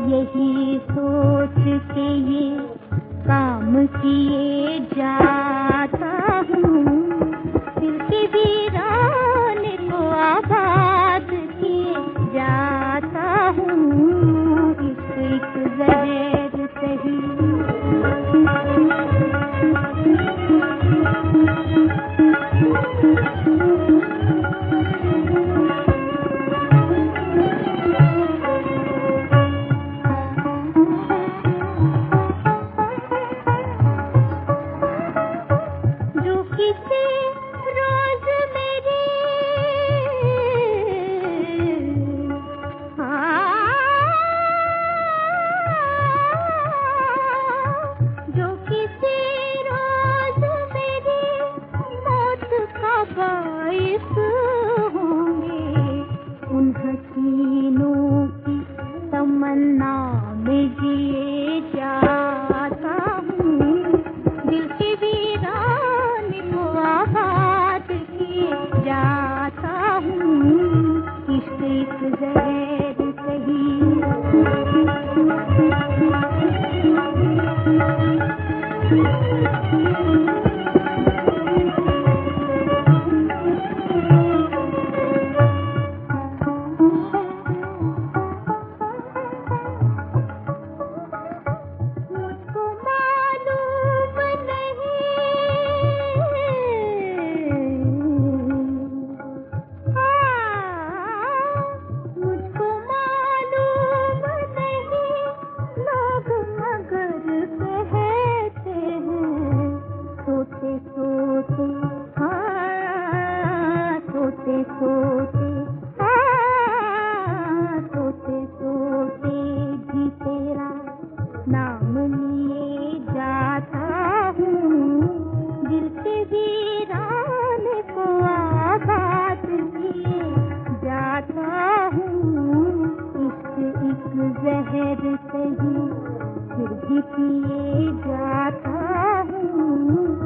यही सोच के ये काम किए जाता हूँ, दिल के वीरान को आबाद किए जाता हूँ। एक जहर सही तमन्ना में जिए जाता हूँ, दिल के वीरान को आबाद किए जाता हूँ। इश्क एक जहर सही सोते भी तेरा नाम लिए जाता हूँ, दिल के वीरान को आबाद किए जाता हूँ। इश्क एक जहर सही फिर भी पिए जाता हूँ।